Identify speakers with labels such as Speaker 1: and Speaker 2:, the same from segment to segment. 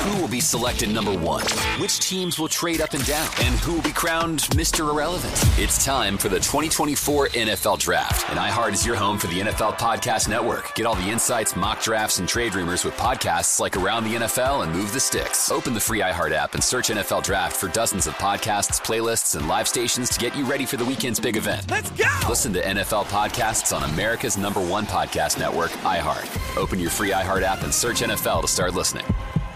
Speaker 1: Who will be selected number one? Which teams will trade up and down? And who will be crowned Mr. Irrelevant? It's time for the 2024 NFL Draft. And iHeart is your home for the NFL Podcast Network. Get all the insights, mock drafts, and trade rumors with podcasts like Around the NFL and Move the Sticks. Open the free iHeart app and search NFL Draft for dozens of podcasts, playlists, and live stations to get you ready for the weekend's big event.
Speaker 2: Let's go!
Speaker 1: Listen to NFL podcasts on America's #1 podcast network, iHeart. Open your free iHeart app and search NFL to start listening.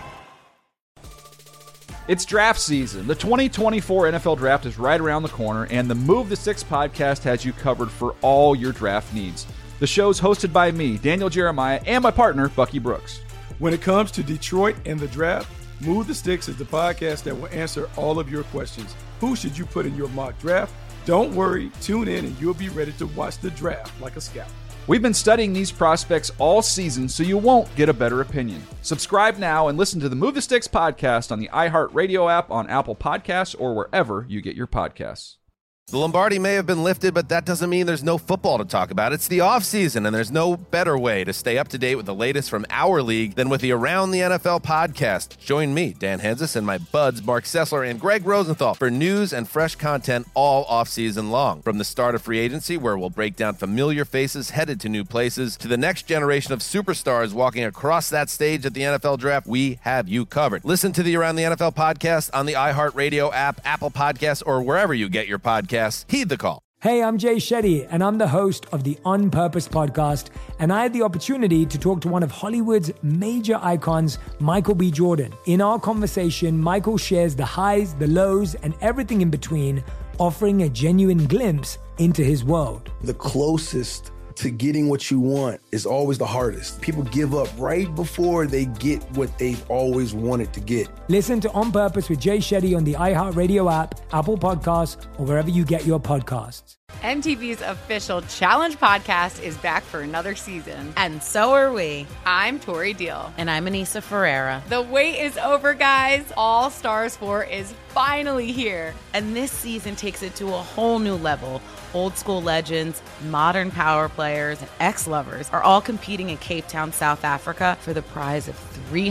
Speaker 3: It's draft season. The 2024 NFL Draft is right around the corner, and the Move the Sticks podcast has you covered for all your draft needs. The show's hosted by me, Daniel Jeremiah, and my partner, Bucky Brooks.
Speaker 2: When it comes to Detroit and the draft, Move the Sticks is the podcast that will answer all of your questions. Who should you put in your mock draft? Don't worry, tune in and you'll be ready to watch the draft like a scout.
Speaker 3: We've been studying these prospects all season, so you won't get a better opinion. Subscribe now and listen to the Move the Sticks podcast on the iHeartRadio app, on Apple Podcasts, or wherever you get your podcasts.
Speaker 4: The Lombardi may have been lifted, but that doesn't mean there's no football to talk about. It's the offseason, and there's no better way to stay up to date with the latest from our league than with the Around the NFL podcast. Join me, Dan Hanzus, and my buds, Mark Sessler and Greg Rosenthal, for news and fresh content all offseason long. From the start of free agency, where we'll break down familiar faces headed to new places, to the next generation of superstars walking across that stage at the NFL Draft, we have you covered. Listen to the Around the NFL podcast on the iHeartRadio app, Apple Podcasts, or wherever you get your podcasts. Heed the call.
Speaker 5: Hey, I'm Jay Shetty, and I'm the host of the On Purpose podcast, and I had the opportunity to talk to one of Hollywood's major icons, Michael B. Jordan. In our conversation, Michael shares the highs, the lows, and everything in between, offering a genuine glimpse into his world.
Speaker 6: The closest to getting what you want is always the hardest. People give up right before they get what they've always wanted to get.
Speaker 5: Listen to On Purpose with Jay Shetty on the iHeartRadio app, Apple Podcasts, or wherever you get your podcasts.
Speaker 7: MTV's official Challenge podcast is back for another season.
Speaker 8: And so are we.
Speaker 7: I'm Tori Deal.
Speaker 8: And I'm Anissa Ferreira.
Speaker 7: The wait is over, guys. All Stars 4 is finally here.
Speaker 8: And this season takes it to a whole new level. Old school legends, modern power players, and ex-lovers are all competing in Cape Town, South Africa for the prize of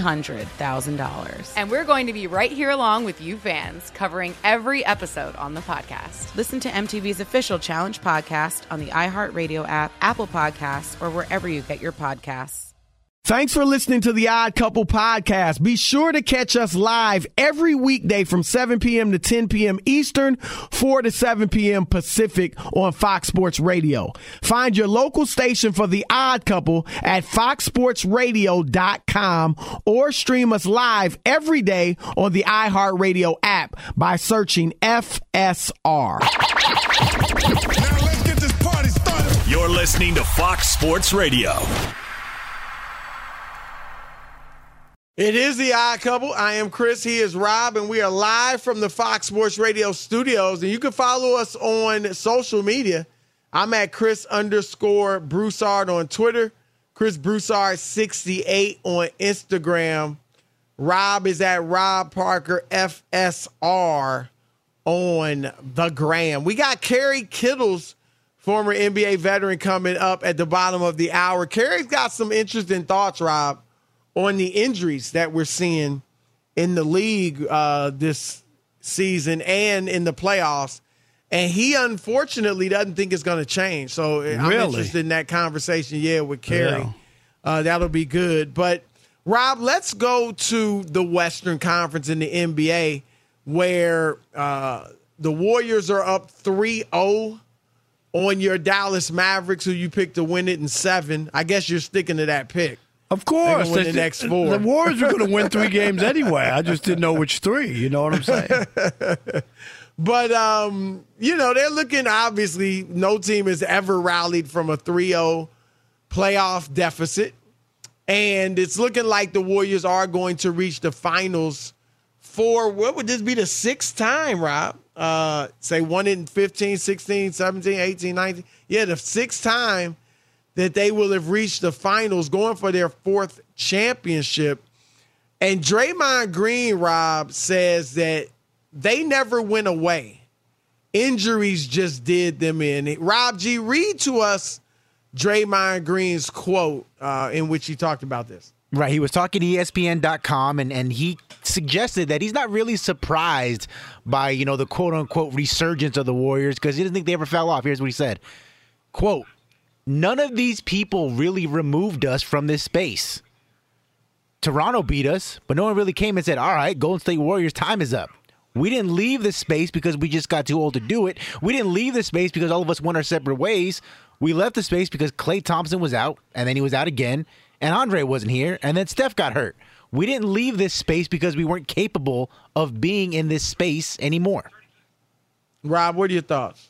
Speaker 8: $300,000.
Speaker 7: And we're going to be right here along with you fans, covering every episode on the podcast.
Speaker 8: Listen to MTV's official Challenge podcast on the iHeartRadio app, Apple Podcasts, or wherever you get your podcasts.
Speaker 9: Thanks for listening to the Odd Couple podcast. Be sure to catch us live every weekday from 7 p.m. to 10 p.m. Eastern, 4 to 7 p.m. Pacific on Fox Sports Radio. Find your local station for the Odd Couple at foxsportsradio.com or stream us live every day on the iHeartRadio app by searching FSR.
Speaker 2: Now let's get this party started.
Speaker 10: You're listening to Fox Sports Radio.
Speaker 9: It is the Odd Couple. I am Chris. He is Rob, and we are live from the Fox Sports Radio studios. And you can follow us on social media. I'm at Chris_Broussard on Twitter, Chris Broussard 68 on Instagram. Rob is at Rob Parker FSR on the gram. We got Kerry Kittles, former NBA veteran, coming up at the bottom of the hour. Kerry's got some interesting thoughts, Rob, on the injuries that we're seeing in the league this season and in the playoffs. And he unfortunately doesn't think it's going to change. So I'm interested in that conversation, with Kerry. Yeah. That'll be good. But, Rob, let's go to the Western Conference in the NBA, where the Warriors are up 3-0 on your Dallas Mavericks, who you picked to win it in 7. I guess you're sticking to that pick.
Speaker 11: Of course.
Speaker 9: Win the next 4.
Speaker 11: The Warriors are going to win 3 games anyway. I just didn't know which 3. You know what I'm saying?
Speaker 9: But, they're looking, obviously, no team has ever rallied from a 3-0 playoff deficit. And it's looking like the Warriors are going to reach the finals for, what would this be, the 6th time, Rob? Say 1 in 15, 16, 17, 18, 19. Yeah, the 6th time that they will have reached the finals, going for their 4th championship. And Draymond Green, Rob, says that they never went away. Injuries just did them in. Rob G., read to us Draymond Green's quote in which he talked about this.
Speaker 12: Right. He was talking to ESPN.com, and he suggested that he's not really surprised by, the quote-unquote resurgence of the Warriors because he doesn't think they ever fell off. Here's what he said. Quote, "None of these people really removed us from this space. Toronto beat us, but no one really came and said, all right, Golden State Warriors, time is up. We didn't leave this space because we just got too old to do it. We didn't leave this space because all of us went our separate ways. We left the space because Klay Thompson was out, and then he was out again, and Andre wasn't here, and then Steph got hurt. We didn't leave this space because we weren't capable of being in this space anymore."
Speaker 9: Rob, what are your thoughts?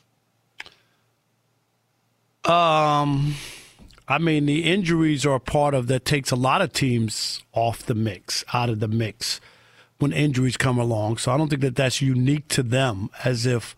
Speaker 11: I mean, the injuries are a part of that takes a lot of teams out of the mix when injuries come along. So I don't think that that's unique to them as if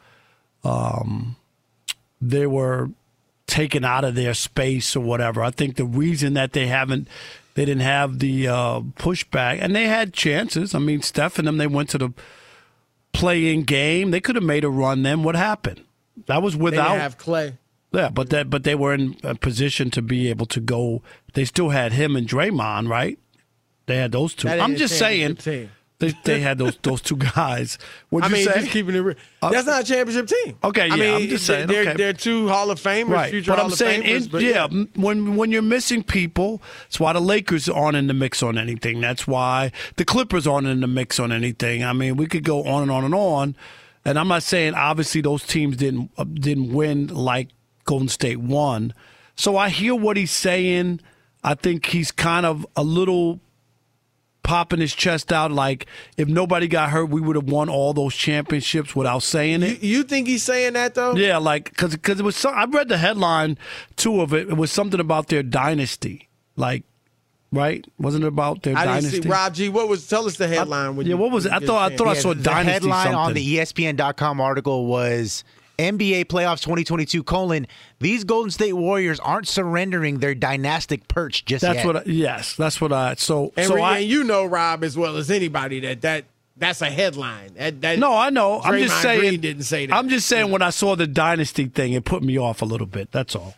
Speaker 11: they were taken out of their space or whatever. I think the reason that they didn't have the pushback, and they had chances. I mean, Steph and them, they went to the play-in game. They could have made a run then. What happened? That was without.
Speaker 9: They didn't have Klay.
Speaker 11: Yeah, but they were in a position to be able to go. They still had him and Draymond, right? They had those two. I'm just saying they had those two guys. What'd you say?
Speaker 9: Just keeping it real. That's not a championship team.
Speaker 11: Okay, yeah, I'm just saying.
Speaker 9: They're two Hall of Famers,
Speaker 11: right.
Speaker 9: future
Speaker 11: But
Speaker 9: Hall
Speaker 11: I'm
Speaker 9: of
Speaker 11: saying,
Speaker 9: Famers.
Speaker 11: when you're missing people, that's why the Lakers aren't in the mix on anything. That's why the Clippers aren't in the mix on anything. I mean, we could go on and on and on. And I'm not saying obviously those teams didn't win like Golden State won. So I hear what he's saying. I think he's kind of a little popping his chest out like if nobody got hurt, we would have won all those championships without saying it.
Speaker 9: You think he's saying that, though?
Speaker 11: Yeah, like because it was I read the headline, too, of it. It was something about their dynasty. Like, right? Wasn't it about their dynasty?
Speaker 9: Didn't see. Rob G, tell us the headline.
Speaker 11: What was it? I thought I saw
Speaker 12: the
Speaker 11: dynasty
Speaker 12: headline
Speaker 11: something.
Speaker 12: on the ESPN.com article was NBA Playoffs 2022, these Golden State Warriors aren't surrendering their dynastic perch just yet.
Speaker 11: That's what I.
Speaker 9: And you know, Rob, as well as anybody, that's a headline.
Speaker 11: No, I know. I'm just saying.
Speaker 9: Green didn't say that.
Speaker 11: I'm just saying when I saw the dynasty thing, it put me off a little bit. That's all.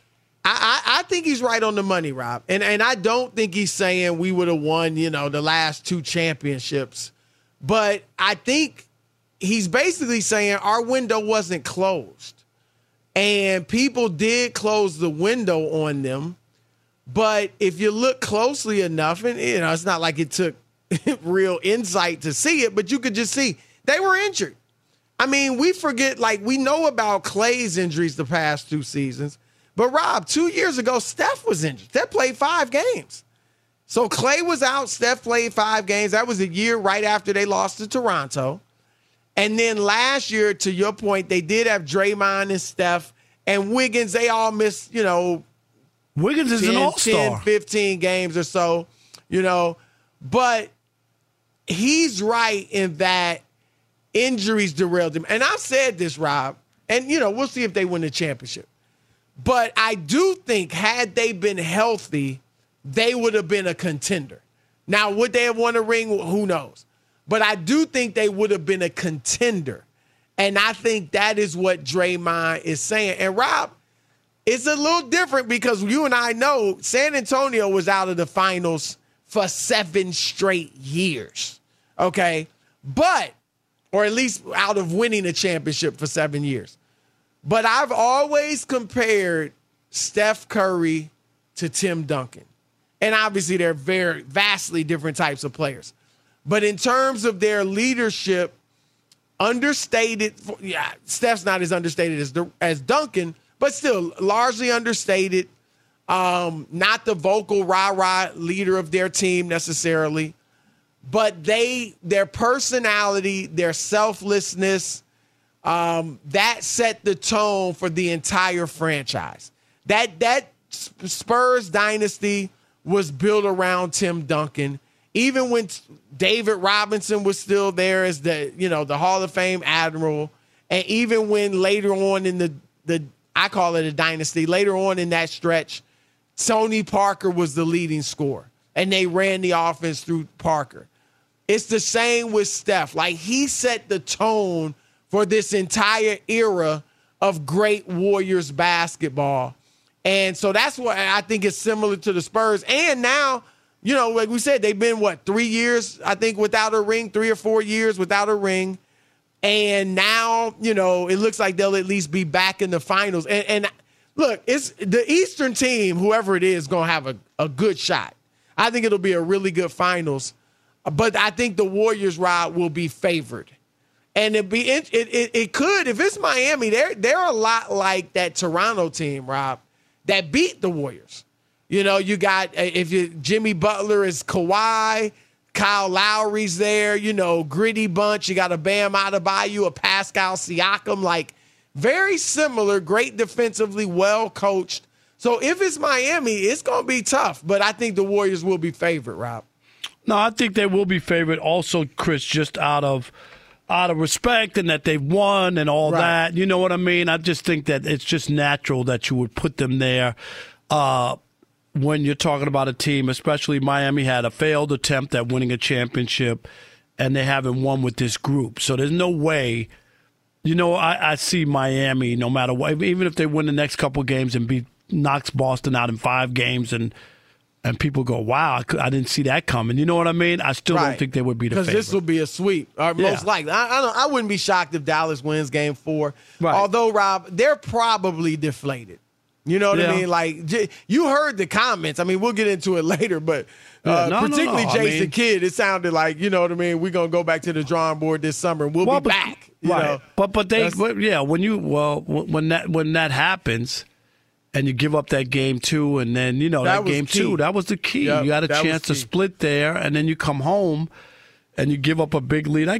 Speaker 9: I think he's right on the money, Rob. And I don't think he's saying we would have won, the last two championships. But I think he's basically saying our window wasn't closed. And people did close the window on them. But if you look closely enough, and it's not like it took real insight to see it, but you could just see they were injured. I mean, we forget, we know about Klay's injuries the past 2 seasons. But, Rob, 2 years ago, Steph was injured. Steph played 5 games. So Klay was out. Steph played 5 games. That was a year right after they lost to Toronto. And then last year, to your point, they did have Draymond and Steph and Wiggins. They all missed,
Speaker 11: Wiggins is an all-star.
Speaker 9: 10, 15 games or so, But he's right in that injuries derailed him. And I've said this, Rob, and, we'll see if they win the championship. But I do think had they been healthy, they would have been a contender. Now, would they have won a ring? Who knows? But I do think they would have been a contender. And I think that is what Draymond is saying. And, Rob, it's a little different because you and I know San Antonio was out of the finals for 7 straight years. Okay? Or at least out of winning a championship for 7 years. But I've always compared Steph Curry to Tim Duncan. And obviously they're very vastly different types of players. But in terms of their leadership, understated, Steph's not as understated as Duncan, but still largely understated. Not the vocal rah-rah leader of their team necessarily. But their personality, their selflessness, that set the tone for the entire franchise. That Spurs dynasty was built around Tim Duncan. Even when David Robinson was still there as the Hall of Fame Admiral, and even when later on in the I call it a dynasty, later on in that stretch, Tony Parker was the leading scorer, and they ran the offense through Parker. It's the same with Steph. He set the tone for this entire era of great Warriors basketball. And so that's why I think it's similar to the Spurs. And now you know, like we said, they've been, 3 years, I think, without a ring, 3 or 4 years without a ring. And now, you know, it looks like they'll at least be back in the finals. And look, it's the Eastern team, whoever it is, going to have a good shot. I think it'll be a really good finals. But I think the Warriors, Rob, will be favored. And it could, if it's Miami, they're a lot like that Toronto team, Rob, that beat the Warriors. You know, you got, Jimmy Butler is Kawhi, Kyle Lowry's there, you know, gritty bunch. You got a Bam Adebayo, a Pascal Siakam, like very similar, great defensively, well coached. So if it's Miami, it's going to be tough. But I think the Warriors will be favored, Rob.
Speaker 11: No, I think they will be favored also, Chris, just out of respect and that they've won and all that. You know what I mean? I just think that it's just natural that you would put them there. When you're talking about a team, especially Miami had a failed attempt at winning a championship, and they haven't won with this group. So there's no way, you know, I see Miami, no matter what, even if they win the next couple games and knocks Boston out in 5 games and people go, wow, I didn't see that coming. You know what I mean? I still don't think they would be the favorite.
Speaker 9: Because this will be a sweep, most likely. I wouldn't be shocked if Dallas wins Game 4. Right. Although, Rob, they're probably deflated. You know what I mean? Like, you heard the comments. I mean, we'll get into it later, but particularly Jason Kidd, it sounded like, you know what I mean, we're going to go back to the drawing board this summer and we'll be back. You know?
Speaker 11: But when that happens and you give up that Game 2 and then, you know, that Game 2, that was the key. Yep, you had a chance to split there and then you come home and you give up a big lead.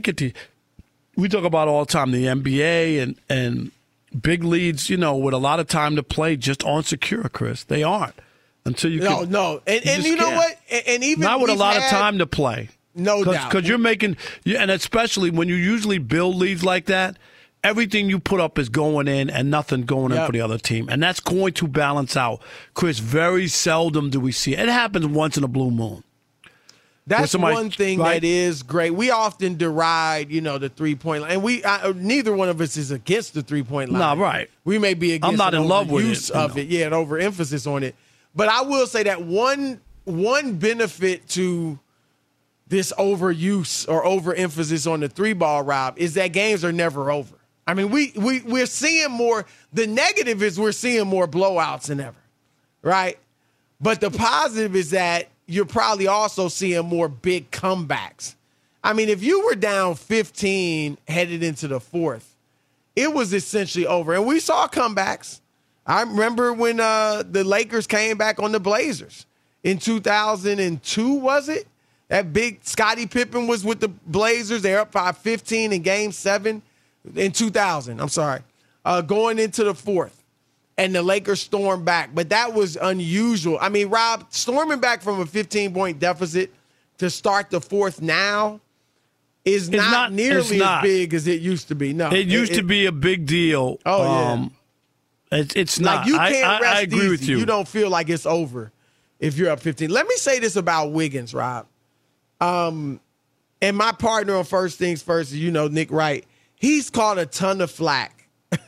Speaker 11: We talk about all the time the NBA and big leads, you know, with a lot of time to play just aren't secure, Chris. They aren't. Until you can.
Speaker 9: No. And you know what? And even
Speaker 11: not with a lot of time to play.
Speaker 9: No doubt.
Speaker 11: Because you're making, and especially when you usually build leads like that, everything you put up is going in and nothing going in for the other team. And that's going to balance out. Chris, very seldom do we see it. It happens once in a blue moon.
Speaker 9: That's one thing that is great. We often deride, you know, the 3-point line. And neither one of us is against the 3-point line.
Speaker 11: No, right.
Speaker 9: We may be against
Speaker 11: I'm not in love with
Speaker 9: use of it. Yeah, an overemphasis on it. But I will say that one benefit to this overuse or overemphasis on the 3-ball, Rob, is that games are never over. I mean, we're seeing more. The negative is we're seeing more blowouts than ever, right? But the positive is that you're probably also seeing more big comebacks. I mean, if you were down 15 headed into the 4th, it was essentially over. And we saw comebacks. I remember when the Lakers came back on the Blazers in 2002, was it? That big Scottie Pippen was with the Blazers. They're up by 15 in Game 7 in 2000. I'm sorry. Going into the 4th. And the Lakers stormed back. But that was unusual. I mean, Rob, storming back from a 15-point deficit to start the 4th now is not nearly as big as it used to be. No,
Speaker 11: it used to be a big deal.
Speaker 9: Oh, yeah.
Speaker 11: It's not.
Speaker 9: Like, you can't rest
Speaker 11: I agree
Speaker 9: easy.
Speaker 11: with you.
Speaker 9: You don't feel like it's over if you're up 15. Let me say this about Wiggins, Rob. And my partner on First Things First is, you know, Nick Wright. He's caught a ton of flack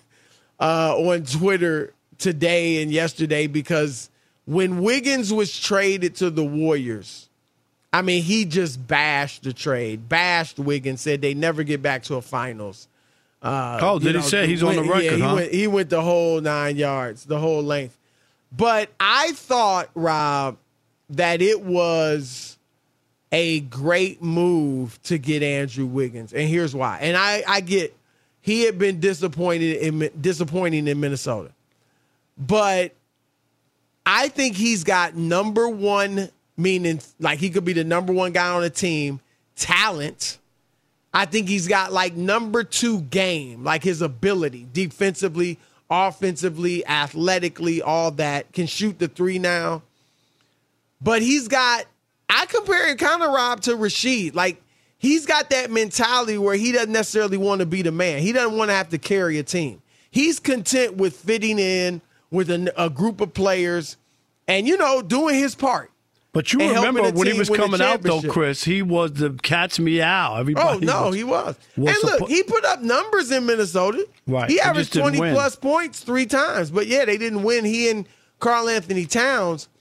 Speaker 9: on Twitter today and yesterday because when Wiggins was traded to the Warriors, I mean, he just bashed the trade, bashed Wiggins, said they never get back to a finals.
Speaker 11: Did he say he's on the record,
Speaker 9: huh? He went the whole 9 yards, the whole length. But I thought, Rob, that it was a great move to get Andrew Wiggins. And here's why. And I get he had been disappointing in Minnesota. But I think he's got number one, meaning like he could be the number one guy on the team, talent. I think he's got like number 2 game, like his ability, defensively, offensively, athletically, all that. Can shoot the 3 now. But he's got, I compare him kind of, Rob, to Rasheed. Like, he's got that mentality where he doesn't necessarily want to be the man. He doesn't want to have to carry a team. He's content with fitting in with a group of players and, you know, doing his part.
Speaker 11: But you remember when he was coming out, though, Chris, he was the cat's meow. Everybody
Speaker 9: he was. And look, he put up numbers in Minnesota.
Speaker 11: Right.
Speaker 9: He averaged 20-plus points 3 times. But, yeah, they didn't win. He and Karl Anthony Towns.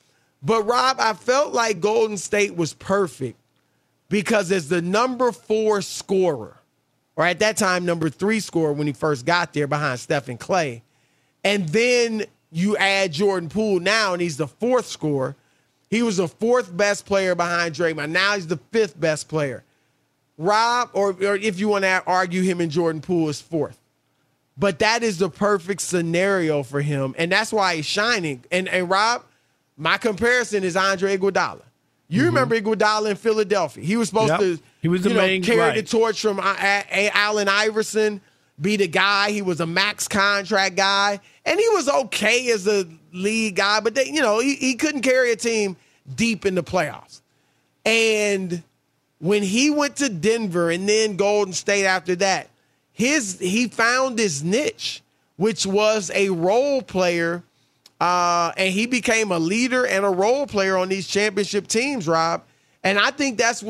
Speaker 9: But, Rob, I felt like Golden State was perfect because as the number 4 scorer, or at that time, number 3 scorer when he first got there behind Steph and Clay, and then you add Jordan Poole now, and he's the 4th scorer. He was the 4th best player behind Draymond. Now he's the 5th best player. Rob, or if you want to argue him and Jordan Poole is 4th. But that is the perfect scenario for him, and that's why he's shining. And Rob, my comparison is Andre Iguodala. You remember Iguodala in Philadelphia. He was supposed to carry the torch from Allen Iverson, be the guy. He was a max contract guy, and he was okay as a lead guy, but he couldn't carry a team deep in the playoffs. And when he went to Denver and then Golden State after that, he found his niche, which was a role player, and he became a leader and a role player on these championship teams, Rob. And I think that's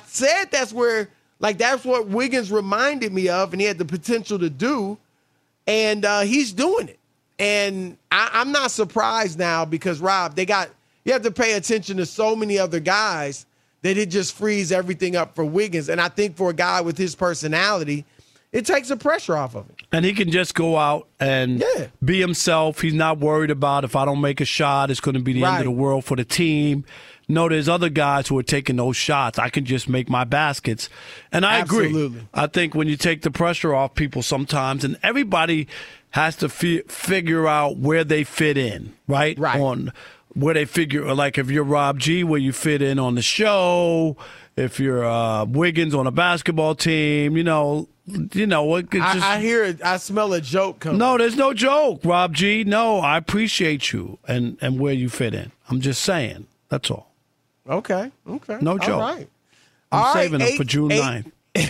Speaker 9: what Wiggins reminded me of, and he had the potential to do, and he's doing it. And I'm not surprised now because, Rob, you have to pay attention to so many other guys that it just frees everything up for Wiggins. And I think for a guy with his personality, it takes the pressure off of him.
Speaker 11: And he can just go out and be himself. He's not worried about if I don't make a shot, it's going to be the end of the world for the team. No, there's other guys who are taking those shots. I can just make my baskets. And I agree. I think when you take the pressure off people sometimes, and everybody has to figure out where they fit in, right? On where they figure, like if you're Rob G, where you fit in on the show. If you're Wiggins on a basketball team, I hear it. I smell a joke coming. No, there's no joke, Rob G. No, I appreciate you and where you fit in. I'm just saying. That's all. Okay. No joke. All right.
Speaker 9: I'm
Speaker 11: saving them for June 9th.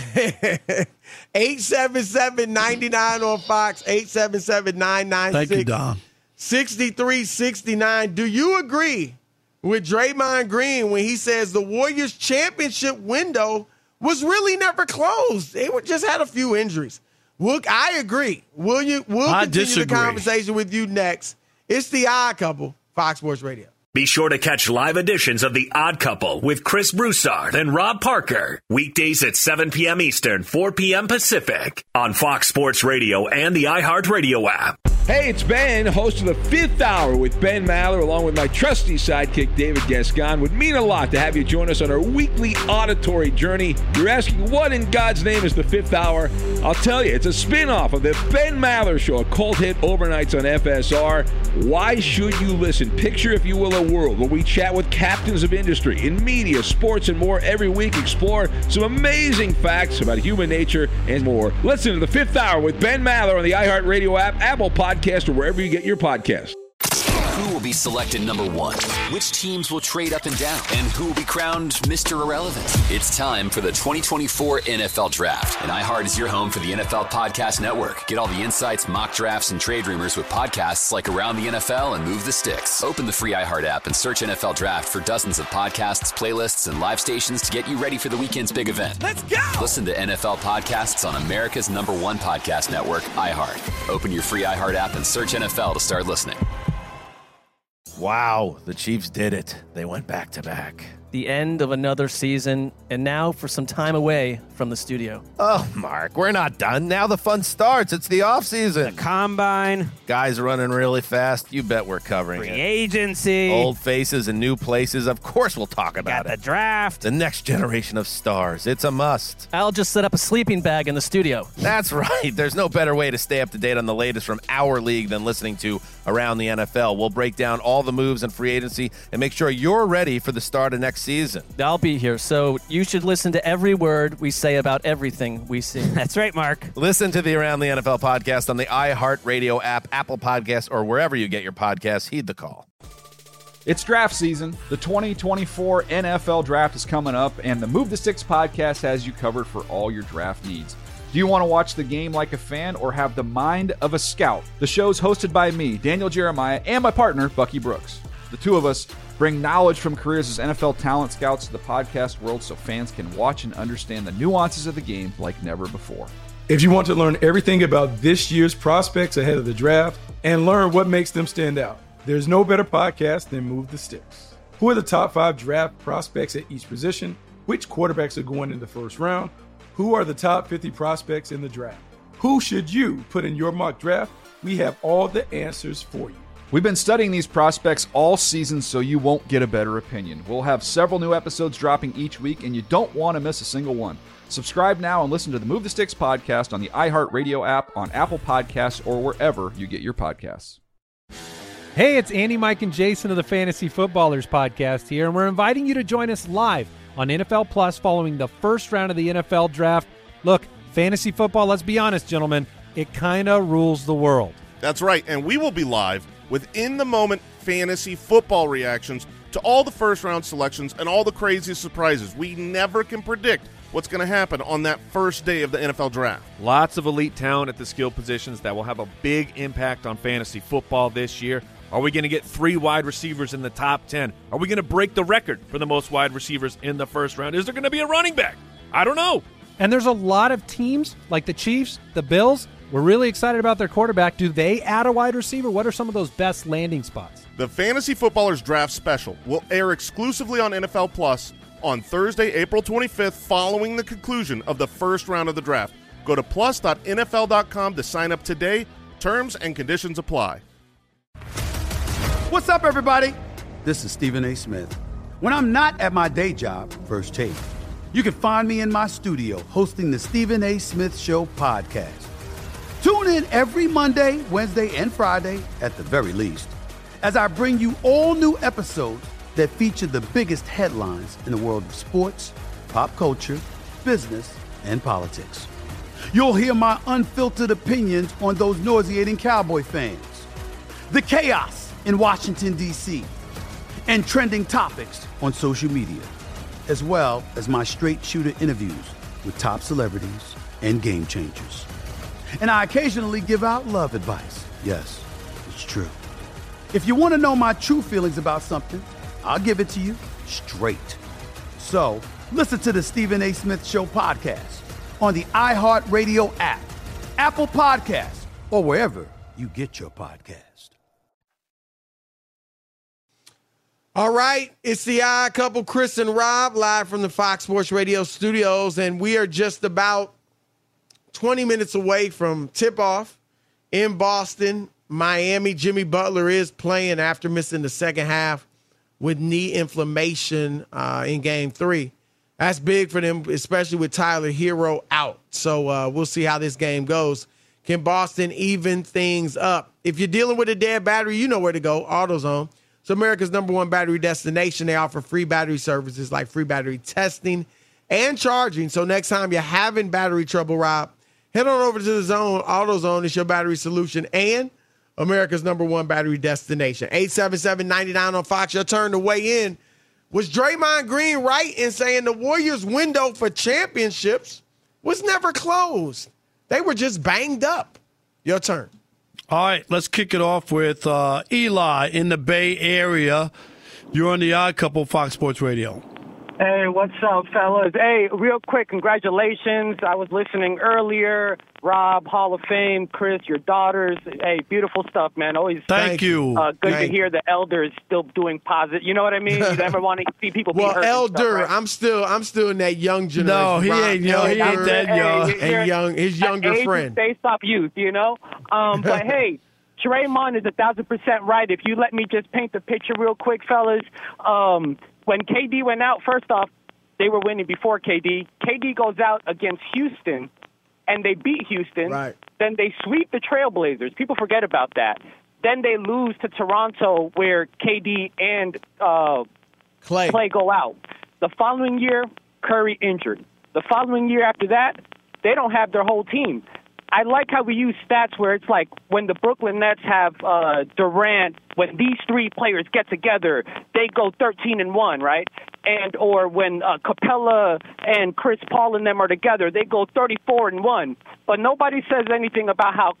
Speaker 9: 877-99 on Fox, 877-996.
Speaker 11: Thank you, Don.
Speaker 9: 6369. Do you agree with Draymond Green when he says the Warriors' championship window was really never closed? They just had a few injuries. I agree. We'll continue the conversation with you next. It's The Odd Couple, Fox Sports Radio.
Speaker 10: Be sure to catch live editions of The Odd Couple with Chris Broussard and Rob Parker. Weekdays at 7 p.m. Eastern, 4 p.m. Pacific on Fox Sports Radio and the iHeartRadio app.
Speaker 13: Hey, it's Ben, host of The Fifth Hour with Ben Maller, along with my trusty sidekick, David Gascon. Would mean a lot to have you join us on our weekly auditory journey. You're asking, what in God's name is The Fifth Hour? I'll tell you, it's a spin-off of The Ben Maller Show, a cult hit overnights on FSR. Why should you listen? Picture, if you will, a world where we chat with captains of industry in media, sports, and more every week. Explore some amazing facts about human nature and more. Listen to The Fifth Hour with Ben Maller on the iHeartRadio app, Apple Podcast, or wherever you get your podcasts.
Speaker 1: Who will be selected number 1? Which teams will trade up and down? And who will be crowned Mr. Irrelevant? It's time for the 2024 NFL Draft. And iHeart is your home for the NFL Podcast Network. Get all the insights, mock drafts, and trade rumors with podcasts like Around the NFL and Move the Sticks. Open the free iHeart app and search NFL Draft for dozens of podcasts, playlists, and live stations to get you ready for the weekend's big event. Let's go! Listen to NFL podcasts on America's #1 podcast network, iHeart. Open your free iHeart app and search NFL to start listening.
Speaker 4: Wow, the Chiefs did it. They went back-to-back.
Speaker 14: The end of another season, and now for some time away from the studio.
Speaker 4: Oh, Mark, we're not done. Now the fun starts. It's the offseason.
Speaker 15: The combine.
Speaker 4: Guys running really fast. You bet we're covering it.
Speaker 15: Free agency.
Speaker 4: Old faces and new places. Of course we'll talk about it.
Speaker 15: The draft.
Speaker 4: The next generation of stars. It's a must.
Speaker 14: I'll just set up a sleeping bag in the studio.
Speaker 4: That's right. There's no better way to stay up to date on the latest from our league than listening to Around the NFL. We'll break down all the moves in free agency and make sure you're ready for the start of next season.
Speaker 14: I'll be here, so you should listen to every word we say about everything we see.
Speaker 15: That's right, Mark.
Speaker 4: Listen to the Around the NFL podcast on the iHeartRadio app, Apple Podcasts, or wherever you get your podcasts. Heed the call.
Speaker 3: It's draft season. The 2024 NFL Draft is coming up, and the Move the Sticks podcast has you covered for all your draft needs. Do you want to watch the game like a fan or have the mind of a scout? The show's hosted by me, Daniel Jeremiah, and my partner, Bucky Brooks. The two of us bring knowledge from careers as NFL talent scouts to the podcast world so fans can watch and understand the nuances of the game like never before.
Speaker 2: If you want to learn everything about this year's prospects ahead of the draft and learn what makes them stand out, there's no better podcast than Move the Sticks. Who are the top 5 draft prospects at each position? Which quarterbacks are going in the first round? Who are the top 50 prospects in the draft? Who should you put in your mock draft? We have all the answers for you.
Speaker 3: We've been studying these prospects all season, so you won't get a better opinion. We'll have several new episodes dropping each week, and you don't want to miss a single one. Subscribe now and listen to the Move the Sticks podcast on the iHeartRadio app, on Apple Podcasts, or wherever you get your podcasts.
Speaker 16: Hey, it's Andy, Mike, and Jason of the Fantasy Footballers podcast here, and we're inviting you to join us live on NFL Plus following the first round of the NFL Draft. Look, fantasy football, let's be honest, gentlemen, it kind of rules the world.
Speaker 17: That's right, and we will be live with in-the-moment fantasy football reactions to all the first-round selections and all the crazy surprises. We never can predict what's going to happen on that first day of the NFL Draft.
Speaker 18: Lots of elite talent at the skill positions that will have a big impact on fantasy football this year. Are we going to get 3 wide receivers in the top 10? Are we going to break the record for the most wide receivers in the first round? Is there going to be a running back? I don't know.
Speaker 16: And there's a lot of teams like the Chiefs, the Bills. We're really excited about their quarterback. Do they add a wide receiver? What are some of those best landing spots?
Speaker 17: The Fantasy Footballers Draft Special will air exclusively on NFL Plus on Thursday, April 25th, following the conclusion of the first round of the draft. Go to plus.nfl.com to sign up today. Terms and conditions apply.
Speaker 19: What's up, everybody? This is Stephen A. Smith. When I'm not at my day job, First Take, you can find me in my studio hosting the Stephen A. Smith Show podcast. Tune in every Monday, Wednesday, and Friday, at the very least, as I bring you all new episodes that feature the biggest headlines in the world of sports, pop culture, business, and politics. You'll hear my unfiltered opinions on those nauseating Cowboy fans, the chaos in Washington, D.C., and trending topics on social media, as well as my straight shooter interviews with top celebrities and game changers. And I occasionally give out love advice. Yes, it's true. If you want to know my true feelings about something, I'll give it to you straight. So, listen to the Stephen A. Smith Show podcast on the iHeartRadio app, Apple Podcasts, or wherever you get your podcast.
Speaker 9: All right, it's the Odd Couple, Chris and Rob, live from the Fox Sports Radio studios, and we are just about 20 minutes away from tip-off in Boston. Miami, Jimmy Butler is playing after missing the second half with knee inflammation in Game 3. That's big for them, especially with Tyler Hero out. So we'll see how this game goes. Can Boston even things up? If you're dealing with a dead battery, you know where to go, AutoZone. It's America's #1 battery destination. They offer free battery services like free battery testing and charging. So next time you're having battery trouble, Rob, head on over to the Zone. AutoZone is your battery solution and America's #1 battery destination. 877-99 on Fox. Your turn to weigh in. Was Draymond Green right in saying the Warriors' window for championships was never closed? They were just banged up. Your turn.
Speaker 11: All right, let's kick it off with Eli in the Bay Area. You're on the Odd Couple, Fox Sports Radio.
Speaker 20: Hey, what's up, fellas? Hey, real quick, congratulations. I was listening earlier. Rob, Hall of Fame. Chris, your daughters. Hey, beautiful stuff, man. Always
Speaker 11: Thank you.
Speaker 20: Good
Speaker 11: Thank
Speaker 20: to hear the elders still doing positive. You know what I mean? You never want to see people be hurt.
Speaker 9: Well, elder,
Speaker 20: and stuff, right?
Speaker 9: I'm still in that young generation.
Speaker 11: No, he ain't young. He ain't that young.
Speaker 9: And his younger
Speaker 20: age
Speaker 9: friend.
Speaker 20: is based off youth, you know? But hey, Draymond is 1,000% right. If you let me just paint the picture real quick, fellas. When KD went out, first off, they were winning before KD. KD goes out against Houston, and they beat Houston.
Speaker 9: Right.
Speaker 20: Then they sweep the Trailblazers. People forget about that. Then they lose to Toronto, where KD and Clay go out. The following year, Curry injured. The following year after that, they don't have their whole team. I like how we use stats where it's like when the Brooklyn Nets have Durant, when these three players get together, they go 13-1, right? And or when Capella and Chris Paul and them are together, they go 34-1. But nobody says anything about how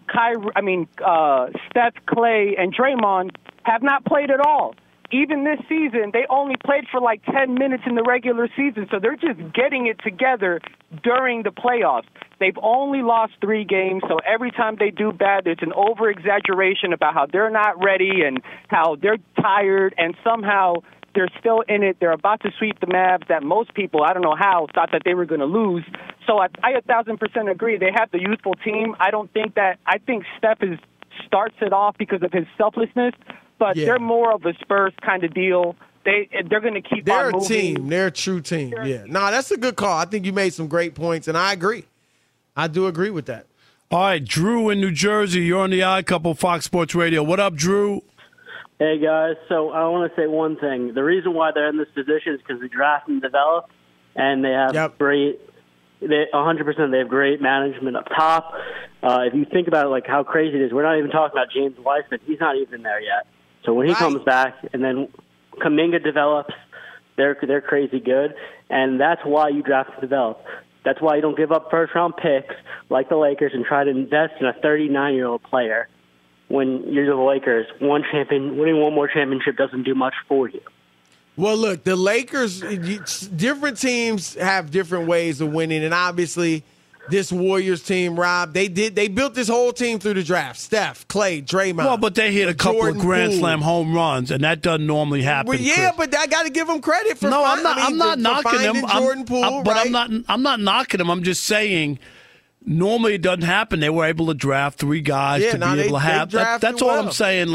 Speaker 20: Steph, Clay, and Draymond have not played at all. Even this season, they only played for like 10 minutes in the regular season, so they're just getting it together during the playoffs. They've only lost 3 games, so every time they do bad, there's an over-exaggeration about how they're not ready and how they're tired, and somehow They're still in it. They're about to sweep the Mavs that most people, I don't know how, thought that they were going to lose. So I 1,000% agree. They have the youthful team. I think Steph starts it off because of his selflessness, but they're more of a Spurs kind of deal. They're going to keep on moving.
Speaker 9: They're a team. They're a true team. Yeah. No, that's a good call. I think you made some great points, and I agree. I do agree with that.
Speaker 11: All right, Drew in New Jersey. You're on the Odd Couple, Fox Sports Radio. What up, Drew?
Speaker 21: Hey, guys. So I want to say one thing. The reason why they're in this position is because they draft and develop, and they have great – 100% they have great management up top. If you think about it, like how crazy it is, we're not even talking about James Wiseman. He's not even there yet. So when he comes back and then Kuminga develops, they're crazy good, and that's why you draft and develop. That's why you don't give up first-round picks like the Lakers and try to invest in a 39-year-old player when you're the Lakers. Winning one more championship doesn't do much for you.
Speaker 9: Well, look, the Lakers, different teams have different ways of winning, and obviously this Warriors team, Rob, they built this whole team through the draft. Steph, Clay, Draymond.
Speaker 11: Well, but they hit a couple
Speaker 9: Jordan
Speaker 11: of Grand
Speaker 9: Poole.
Speaker 11: Slam home runs, and that doesn't normally happen.
Speaker 9: Well, yeah,
Speaker 11: Chris.
Speaker 9: but I got to give them credit for.
Speaker 11: No, I'm not knocking them.
Speaker 9: Jordan Poole,
Speaker 11: but
Speaker 9: right?
Speaker 11: I'm not knocking them. I'm just saying. Normally, it doesn't happen. They were able to draft three guys to be able to have. That's all I'm saying.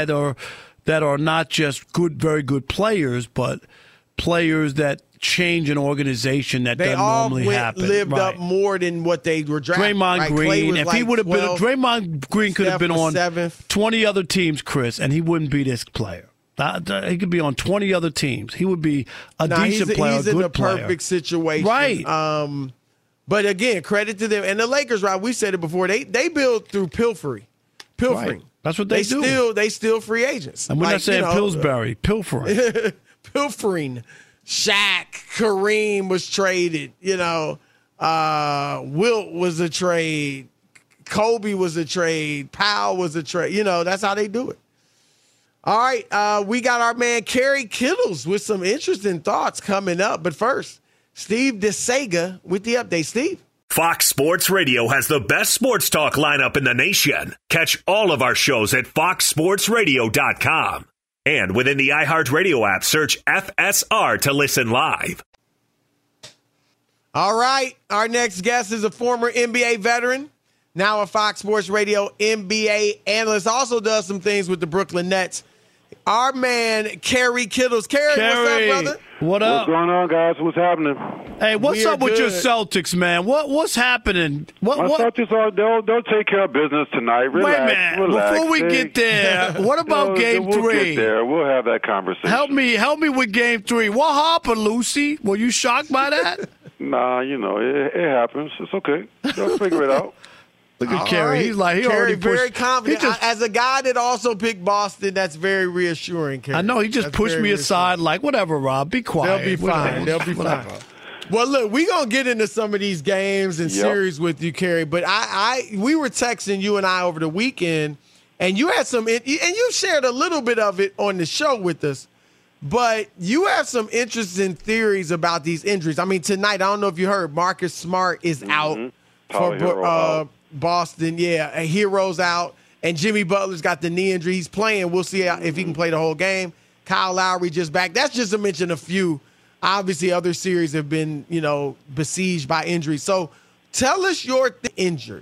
Speaker 11: That are not just very good players, but players that change an organization that doesn't normally happen.
Speaker 9: Lived up more than what they were drafted.
Speaker 11: Draymond Green, if he would have been, Draymond Green could have been on
Speaker 9: 7th.
Speaker 11: 20 other teams, Chris, and he wouldn't be this player. He could be on 20 other teams. He would be a decent player,
Speaker 9: he's
Speaker 11: a good
Speaker 9: in a
Speaker 11: player.
Speaker 9: perfect situation,
Speaker 11: right?
Speaker 9: But again, credit to them. And the Lakers, Rob, we said it before, they build through pilfering.
Speaker 11: Right. That's what they do.
Speaker 9: They still free agents.
Speaker 11: And we're not saying Pillsbury, pilfering.
Speaker 9: Pilfering. Shaq, Kareem was traded. Wilt was a trade. Kobe was a trade. Powell was a trade. That's how they do it. All right, we got our man Kerry Kittles with some interesting thoughts coming up. But first, Steve DeSega with the update. Steve?
Speaker 10: Fox Sports Radio has the best sports talk lineup in the nation. Catch all of our shows at foxsportsradio.com. And within the iHeartRadio app, search FSR to listen live.
Speaker 9: All right, our next guest is a former NBA veteran, now a Fox Sports Radio NBA analyst, also does some things with the Brooklyn Nets. Our man, Kerry Kittles. Kerry, what's up, brother?
Speaker 11: What up?
Speaker 22: What's going on, guys? What's happening?
Speaker 11: Hey, what's up with your Celtics, man? What's happening?
Speaker 22: My Celtics they'll take care of business tonight. Relax,
Speaker 11: Wait a minute.
Speaker 22: relax.
Speaker 11: Before we get there, what about Game 3?
Speaker 22: We'll get there. We'll have that conversation.
Speaker 11: Help me with Game 3. What happened, Lucy? Were you shocked by that?
Speaker 22: Nah, it happens. It's okay. They'll figure it out.
Speaker 11: Look at Kerry. He's like, he already pushed.
Speaker 9: Very confident. As a guy that also picked Boston, that's very reassuring, Kerry.
Speaker 11: I know. He just pushed me aside like, whatever, Rob. Be quiet.
Speaker 9: They'll be fine. They'll be fine. Well, look, we're going to get into some of these games and series with you, Kerry. But we were texting you and I over the weekend, and you had some – and you shared a little bit of it on the show with us. But you have some interesting theories about these injuries. I mean, tonight, I don't know if you heard, Marcus Smart is out for Boston. Yeah, a Hero's out. And Jimmy Butler's got the knee injury. He's playing. We'll see if he can play the whole game. Kyle Lowry just back. That's just to mention a few. Obviously, other series have been, besieged by injuries. So tell us your injured.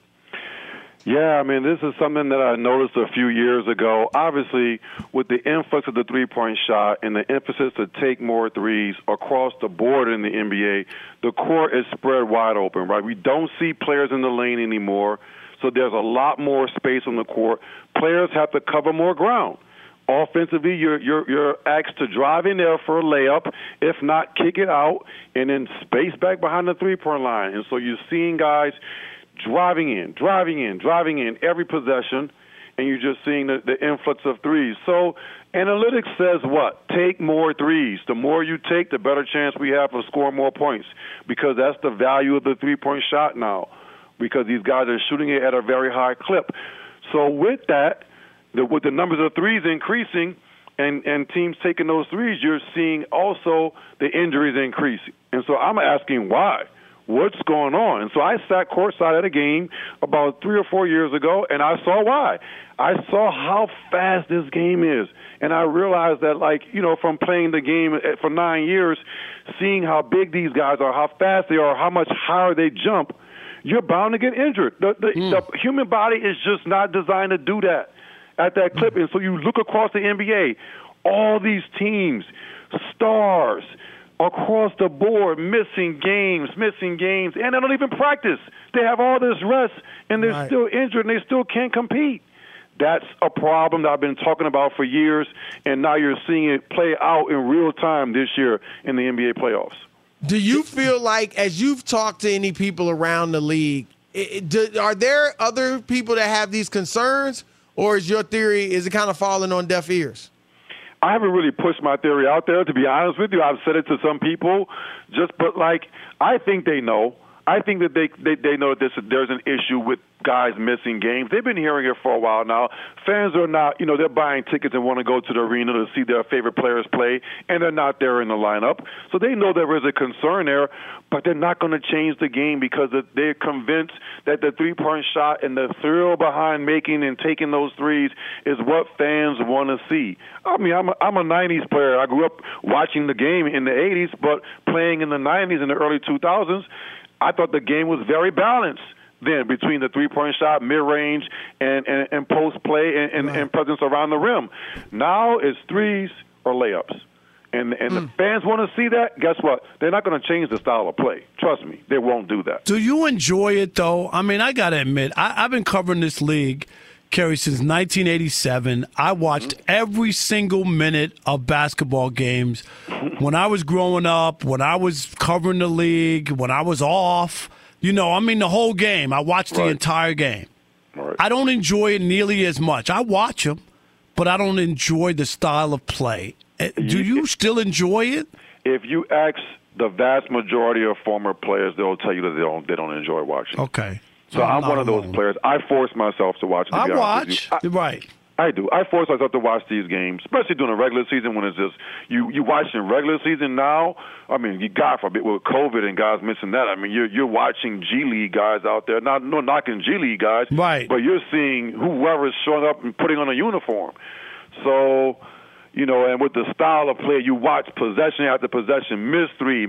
Speaker 22: Yeah, I mean, this is something that I noticed a few years ago. Obviously, with the influx of the three-point shot and the emphasis to take more threes across the board in the NBA, the court is spread wide open, right? We don't see players in the lane anymore, so there's a lot more space on the court. Players have to cover more ground. Offensively, you're asked to drive in there for a layup, if not kick it out, and then space back behind the three-point line. And so you're seeing guys driving in every possession, and you're just seeing the influx of threes. So analytics says what? Take more threes. The more you take, the better chance we have of scoring more points, because that's the value of the three-point shot now, because these guys are shooting it at a very high clip. So with that, with the numbers of threes increasing and teams taking those threes, you're seeing also the injuries increasing. And so I'm asking why. What's going on? And so I sat courtside at a game about 3 or 4 years ago, and I saw why. I saw how fast this game is. And I realized that, from playing the game for 9 years, seeing how big these guys are, how fast they are, how much higher they jump, you're bound to get injured. The human body is just not designed to do that at that clip. And so you look across the NBA, all these teams, stars, across the board, missing games, and they don't even practice. They have all this rest, and they're still injured, and they still can't compete. That's a problem that I've been talking about for years, and now you're seeing it play out in real time this year in the NBA playoffs.
Speaker 9: Do you feel like, as you've talked to any people around the league, are there other people that have these concerns, or is your theory, is it kind of falling on deaf ears?
Speaker 22: I haven't really pushed my theory out there, to be honest with you. I've said it to some people, but I think they know. I think that they know that there's an issue with guys missing games. They've been hearing it for a while now. Fans are not, they're buying tickets and want to go to the arena to see their favorite players play, and they're not there in the lineup. So they know there is a concern there, but they're not going to change the game because they're convinced that the three-point shot and the thrill behind making and taking those threes is what fans want to see. I mean, I'm a 90s player. I grew up watching the game in the 80s, but playing in the 90s and the early 2000s, I thought the game was very balanced then between the three-point shot, mid-range, and post-play and presence around the rim. Now it's threes or layups. And the fans want to see that. Guess what? They're not going to change the style of play. Trust me, they won't do that.
Speaker 11: Do you enjoy it, though? I mean, I got to admit, I've been covering this league, Kerry, since 1987. I watched every single minute of basketball games when I was growing up, when I was covering the league, when I was off. The whole game. I watched the entire game. Right. I don't enjoy it nearly as much. I watch them, but I don't enjoy the style of play. Do you still enjoy it?
Speaker 22: If you ask the vast majority of former players, they'll tell you that they don't enjoy watching.
Speaker 11: Okay.
Speaker 22: So I'm one of those players. I force myself to watch.
Speaker 11: I watch. Right.
Speaker 22: I do. I force myself to watch these games, especially during the regular season when it's just you watching regular season now. I mean, God forbid with COVID and guys missing that. I mean, you're watching G League guys out there. No knocking G League guys,
Speaker 11: right?
Speaker 22: But you're seeing whoever's showing up and putting on a uniform. So, and with the style of play, you watch possession after possession, miss three.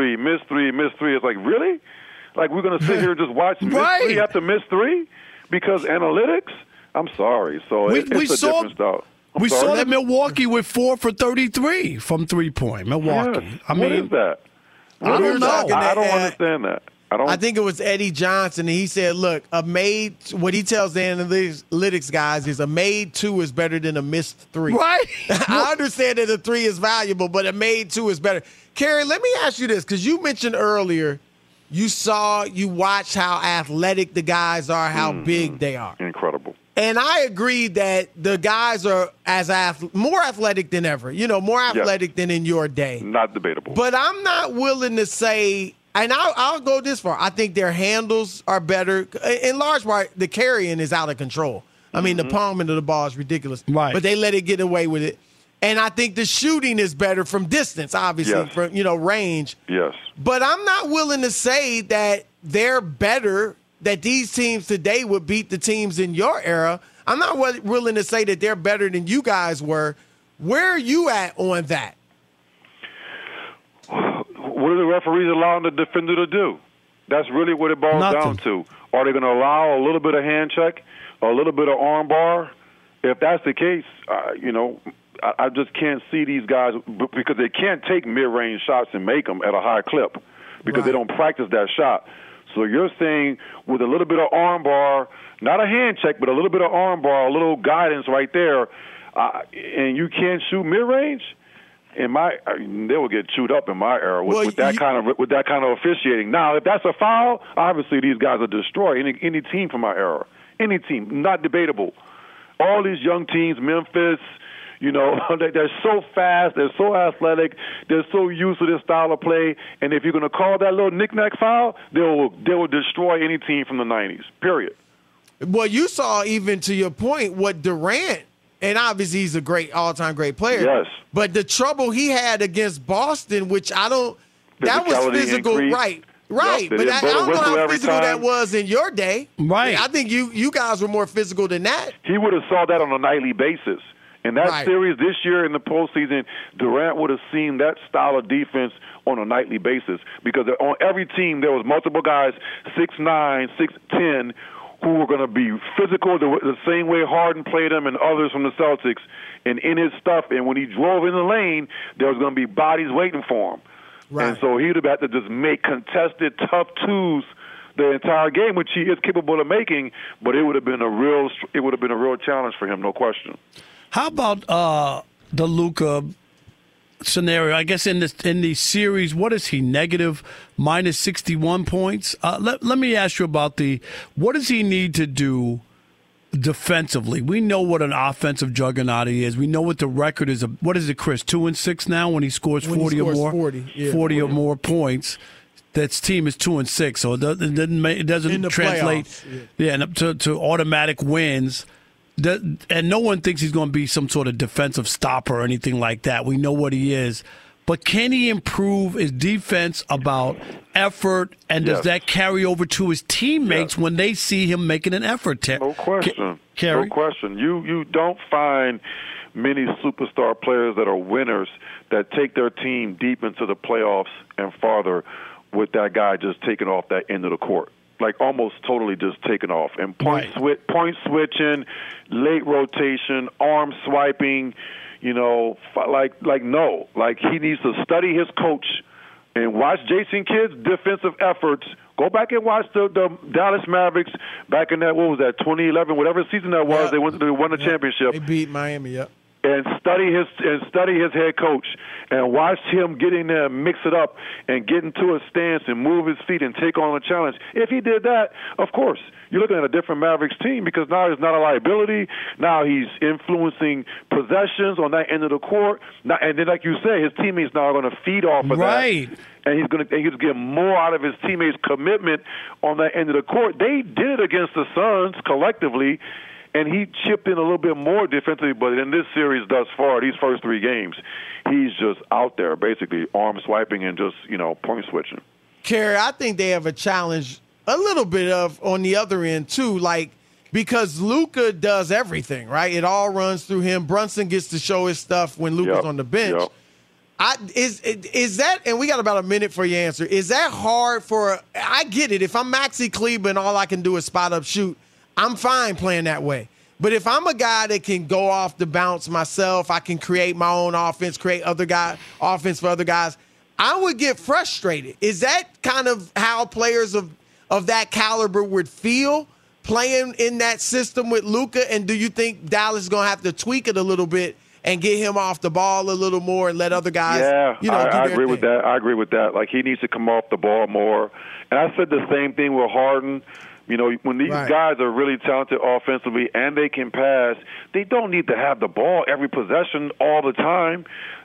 Speaker 22: It's like, really? Like we're gonna sit here and just watch miss three after miss three because analytics. I'm sorry. So it's a different style.
Speaker 11: We saw that Milwaukee with 4 for 33 from three-point. Milwaukee.
Speaker 22: Yes. What is that?
Speaker 11: I don't know.
Speaker 22: I don't understand that.
Speaker 9: I think it was Eddie Johnson, and he said, look, what he tells the analytics guys is a made two is better than a missed three.
Speaker 11: Right.
Speaker 9: I understand that a three is valuable, but a made two is better. Kerry, let me ask you this, because you mentioned earlier you watched how athletic the guys are, how big they are.
Speaker 22: Incredible.
Speaker 9: And I agree that the guys are more athletic than ever, more athletic than in your day.
Speaker 22: Not debatable.
Speaker 9: But I'm not willing to say, and I'll go this far, I think their handles are better. In large part, the carrying is out of control. I mean, the palming of the ball is ridiculous.
Speaker 11: Right.
Speaker 9: But they let it get away with it. And I think the shooting is better from distance, obviously, from range.
Speaker 22: Yes.
Speaker 9: But I'm not willing to say that they're better, that these teams today would beat the teams in your era. I'm not willing to say that they're better than you guys were. Where are you at on that?
Speaker 22: What are the referees allowing the defender to do? That's really what it boils down to. Are they going to allow a little bit of hand check, a little bit of arm bar? If that's the case, I just can't see these guys because they can't take mid-range shots and make them at a high clip because they don't practice that shot. So you're saying with a little bit of arm bar, not a hand check, but a little bit of arm bar, a little guidance right there, and you can't shoot mid-range? They will get chewed up in my era with that kind of officiating. Now, if that's a foul, obviously these guys are destroyed. Any team from my era, any team, not debatable. All these young teams, Memphis. They're so fast, they're so athletic, they're so used to this style of play, and if you're going to call that little knick-knack foul, they will destroy any team from the 90s, period.
Speaker 9: Well, you saw, even to your point, what Durant, and obviously he's a great, all-time great player.
Speaker 22: Yes.
Speaker 9: But the trouble he had against Boston, which that was physical, right? Right, but I don't know how physical that was in your day.
Speaker 11: Right.
Speaker 9: I think you guys were more physical than that.
Speaker 22: He would have saw that on a nightly basis. In that series this year in the postseason, Durant would have seen that style of defense on a nightly basis because on every team there was multiple guys, 6'9", 6'10", who were going to be physical the same way Harden played them and others from the Celtics and in his stuff. And when he drove in the lane, there was going to be bodies waiting for him. Right. And so he would have had to just make contested, tough twos the entire game, which he is capable of making. But it would have been a real challenge for him, no question.
Speaker 11: How about the Luka scenario? I guess in the series, what is he, negative minus 61 points? Let me ask you about what does he need to do defensively? We know what an offensive juggernaut he is. We know what the record is. What is it, Chris? 2-6 now when he scores 40 or more. 40 or more points. That team is 2-6, so it doesn't translate to automatic wins. And no one thinks he's going to be some sort of defensive stopper or anything like that. We know what he is. But can he improve his defense about effort, and does that carry over to his teammates when they see him making an effort?
Speaker 22: No question. No question. You don't find many superstar players that are winners that take their team deep into the playoffs and farther with that guy just taking off that end of the court. Like almost totally just taken off. And point switching, late rotation, arm swiping, no. Like he needs to study his coach and watch Jason Kidd's defensive efforts. Go back and watch the Dallas Mavericks back in that, 2011, whatever season that was. They won the championship.
Speaker 9: They beat Miami,
Speaker 22: And study his head coach and watch him get in there and mix it up and get into a stance and move his feet and take on a challenge. If he did that, of course, you're looking at a different Mavericks team because now he's not a liability. Now he's influencing possessions on that end of the court. And then, like you say, his teammates now are going to feed off of that. And he's get more out of his teammates' commitment on that end of the court. They did it against the Suns collectively. And he chipped in a little bit more defensively, but in this series thus far, these first 3 games, he's just out there basically arm swiping and just, point switching.
Speaker 9: Kerry, I think they have a challenge a little bit of on the other end too, because Luka does everything, right? It all runs through him. Brunson gets to show his stuff when Luka's on the bench. Is that, and we got about a minute for your answer, is that hard I get it. If I'm Maxi Kleber and all I can do is spot up shoot, I'm fine playing that way. But if I'm a guy that can go off the bounce myself, I can create my own offense, create offense for other guys, I would get frustrated. Is that kind of how players of that caliber would feel playing in that system with Luka? And do you think Dallas is going to have to tweak it a little bit and get him off the ball a little more and let other guys
Speaker 22: I agree with that. I agree with that. Like, he needs to come off the ball more. And I said the same thing with Harden. When these guys are really talented offensively and they can pass, they don't need to have the ball every possession all the time.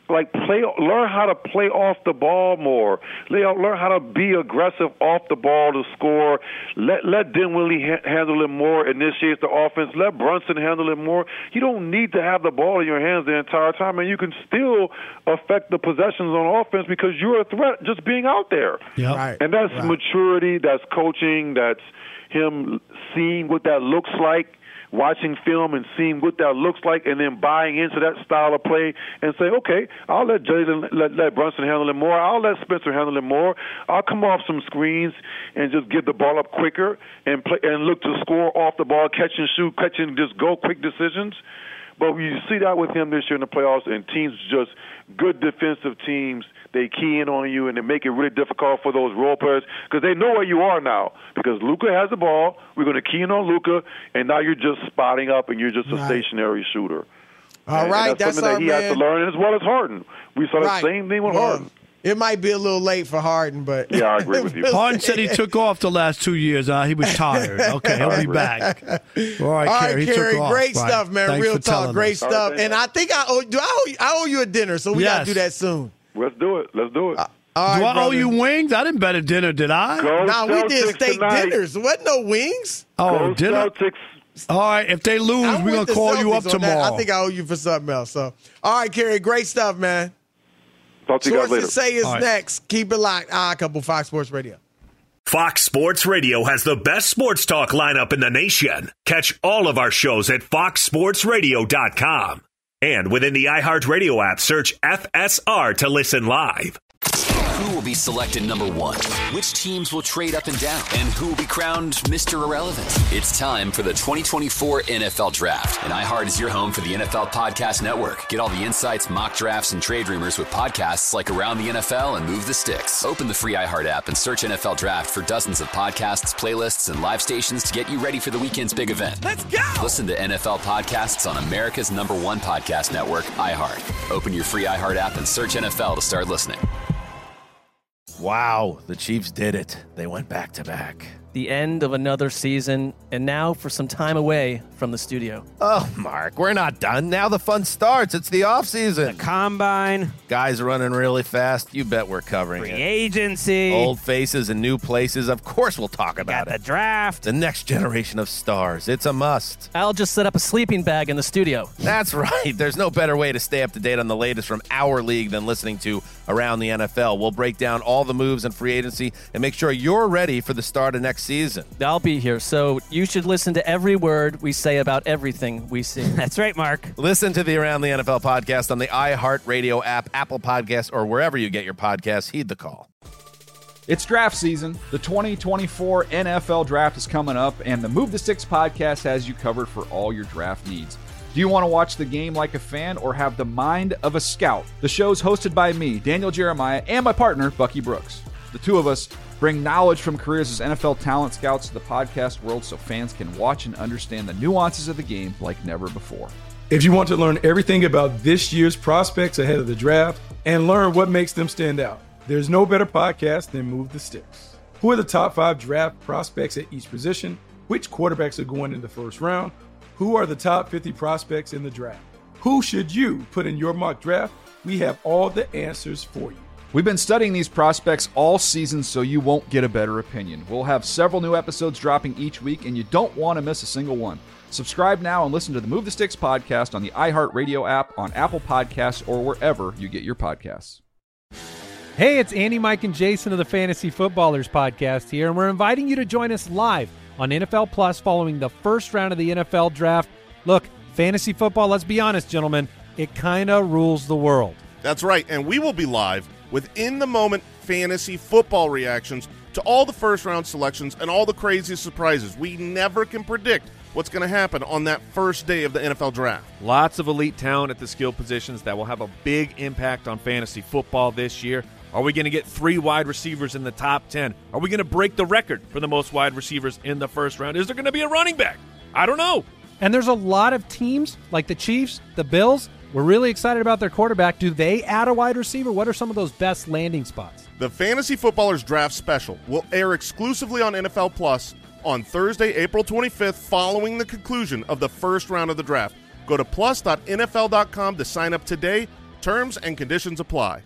Speaker 22: Learn how to play off the ball more. Learn how to be aggressive off the ball to score. Let Dinwiddie handle it more, initiate the offense. Let Brunson handle it more. You don't need to have the ball in your hands the entire time, and you can still affect the possessions on offense because you're a threat just being out there. And that's maturity, that's coaching, that's him seeing what that looks like, watching film and seeing what that looks like, and then buying into that style of play and say, okay, I'll let Jalen, let Brunson handle it more. I'll let Spencer handle it more. I'll come off some screens and just get the ball up quicker and play and look to score off the ball, catch and shoot, catch and just go, quick decisions. But you see that with him this year in the playoffs, and teams just good defensive teams, they key in on you and they make it really difficult for those role players because they know where you are now. Because Luka has the ball, we're going to key in on Luka, and now you're just spotting up and you're just a stationary shooter.
Speaker 9: All right,
Speaker 22: and that's something that he has to learn, as well as Harden. We saw the same thing with Harden.
Speaker 9: It might be a little late for Harden, but
Speaker 22: yeah, I agree with you.
Speaker 11: Harden said he took off the last 2 years. He was tired. Okay, he'll be back. All right, Kerry,
Speaker 9: great stuff, man.
Speaker 11: Thanks
Speaker 9: Real talk, great stuff.
Speaker 22: Right,
Speaker 9: and I think I owe you a dinner, so we got to do that soon.
Speaker 22: Let's do it.
Speaker 9: All right,
Speaker 11: do I owe you wings? I didn't bet a dinner, did I?
Speaker 9: We did steak dinners. There wasn't no wings.
Speaker 22: Go
Speaker 11: dinner.
Speaker 22: Celtics.
Speaker 11: All right, if they lose, we're going to call you up tomorrow.
Speaker 9: I think I owe you for something else. So, all right, Kerry, great stuff, man.
Speaker 22: Talk to you guys later.
Speaker 9: Sources Say is next. Keep it locked. Couple Fox Sports Radio.
Speaker 10: Fox Sports Radio has the best sports talk lineup in the nation. Catch all of our shows at foxsportsradio.com. And within the iHeartRadio app, search FSR to listen live.
Speaker 1: Who will be selected number one? Which teams will trade up and down? And who will be crowned Mr. Irrelevant? It's time for the 2024 NFL Draft. And iHeart is your home for the NFL Podcast Network. Get all the insights, mock drafts, and trade rumors with podcasts like Around the NFL and Move the Sticks. Open the free iHeart app and search NFL Draft for dozens of podcasts, playlists, and live stations to get you ready for the weekend's big event. Let's go! Listen to NFL podcasts on America's #1 podcast network, iHeart. Open your free iHeart app and search NFL to start listening.
Speaker 4: Wow, the Chiefs did it. They went back-to-back.
Speaker 14: The end of another season, and now for some time away from the studio.
Speaker 4: Oh, Mark, we're not done. Now the fun starts. It's the offseason.
Speaker 15: The combine.
Speaker 4: Guys running really fast. You bet we're covering
Speaker 15: Free
Speaker 4: it.
Speaker 15: agency.
Speaker 4: Old faces and new places. Of course we'll talk about
Speaker 15: The draft.
Speaker 4: The next generation of stars. It's a must.
Speaker 14: I'll just set up a sleeping bag in the studio.
Speaker 4: That's right. There's no better way to stay up to date on the latest from our league than listening to Around the NFL. We'll break down all the moves in free agency and make sure you're ready for the start of next season.
Speaker 14: I'll be here, so you should listen to every word we say about everything we see.
Speaker 15: That's right, Mark.
Speaker 4: Listen to the Around the NFL podcast on the iHeartRadio app, Apple Podcasts, or wherever you get your podcasts. Heed the call.
Speaker 3: It's draft season. The 2024 NFL Draft is coming up, and the Move the Sticks podcast has you covered for all your draft needs. Do you want to watch the game like a fan or have the mind of a scout? The show's hosted by me, Daniel Jeremiah, and my partner, Bucky Brooks. The two of us bring knowledge from careers as NFL talent scouts to the podcast world so fans can watch and understand the nuances of the game like never before.
Speaker 2: If you want to learn everything about this year's prospects ahead of the draft and learn what makes them stand out, there's no better podcast than Move the Sticks. Who are the top 5 draft prospects at each position? Which quarterbacks are going in the first round? Who are the top 50 prospects in the draft? Who should you put in your mock draft? We have all the answers for you.
Speaker 3: We've been studying these prospects all season, so you won't get a better opinion. We'll have several new episodes dropping each week, and you don't want to miss a single one. Subscribe now and listen to the Move the Sticks podcast on the iHeartRadio app, on Apple Podcasts, or wherever you get your podcasts.
Speaker 16: Hey, it's Andy, Mike, and Jason of the Fantasy Footballers podcast here, and we're inviting you to join us live on NFL Plus following the first round of the NFL Draft. Look, fantasy football, let's be honest, gentlemen, it kind of rules the world.
Speaker 17: That's right, and we will be live with in-the-moment fantasy football reactions to all the first-round selections and all the crazy surprises. We never can predict what's going to happen on that first day of the NFL Draft.
Speaker 18: Lots of elite talent at the skill positions that will have a big impact on fantasy football this year. Are we going to get 3 wide receivers in the top 10? Are we going to break the record for the most wide receivers in the first round? Is there going to be a running back? I don't know.
Speaker 16: And there's a lot of teams like the Chiefs, the Bills. We're really excited about their quarterback. Do they add a wide receiver? What are some of those best landing spots?
Speaker 17: The Fantasy Footballers Draft Special will air exclusively on NFL Plus on Thursday, April 25th, following the conclusion of the first round of the draft. Go to plus.nfl.com to sign up today. Terms and conditions apply.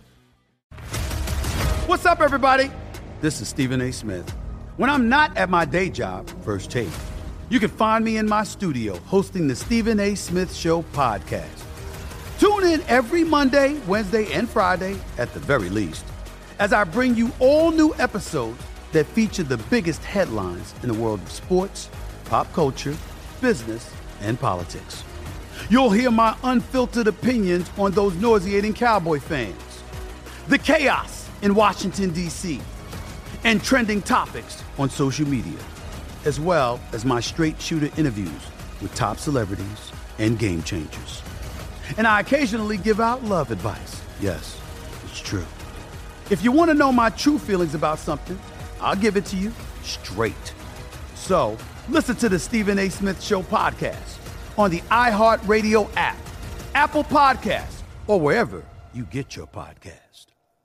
Speaker 19: What's up, everybody? This is Stephen A. Smith. When I'm not at my day job, First Take, you can find me in my studio hosting the Stephen A. Smith Show podcast. Tune in every Monday, Wednesday, and Friday, at the very least, as I bring you all new episodes that feature the biggest headlines in the world of sports, pop culture, business, and politics. You'll hear my unfiltered opinions on those nauseating Cowboy fans, the chaos in Washington, D.C., and trending topics on social media, as well as my straight shooter interviews with top celebrities and game changers. And I occasionally give out love advice. Yes, it's true. If you want to know my true feelings about something, I'll give it to you straight. So listen to the Stephen A. Smith Show podcast on the iHeartRadio app, Apple Podcasts, or wherever you get your podcast.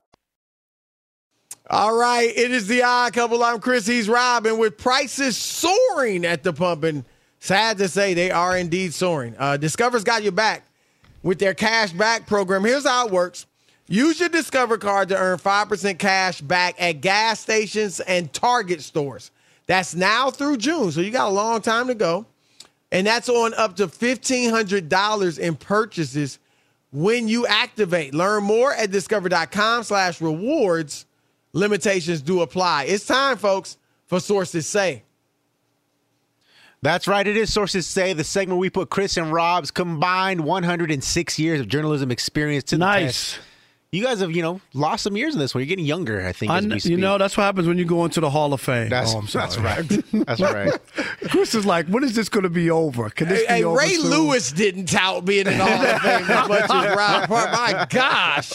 Speaker 9: All right, it is the Odd Couple. I'm Chris, he's Rob, and with prices soaring at the pump, and sad to say they are indeed soaring, Discover's got your back with their cash back program. Here's how it works. Use your Discover card to earn 5% cash back at gas stations and Target stores. That's now through June, so you got a long time to go. And that's on up to $1,500 in purchases when you activate. Learn more at discover.com/rewards. Limitations do apply. It's time, folks. for Sources Say.
Speaker 12: That's right. It is Sources Say, the segment we put Chris and Rob's combined 106 years of journalism experience to the test. You guys have, lost some years in this one. You're getting younger, I think, as we speak.
Speaker 11: That's what happens when you go into the Hall of Fame.
Speaker 12: That's right. That's right.
Speaker 11: Chris is like, when is this going to be over? Can this be over
Speaker 9: Ray
Speaker 11: soon?
Speaker 9: Lewis didn't tout being in the Hall of Fame as much as Rob Parker. My gosh.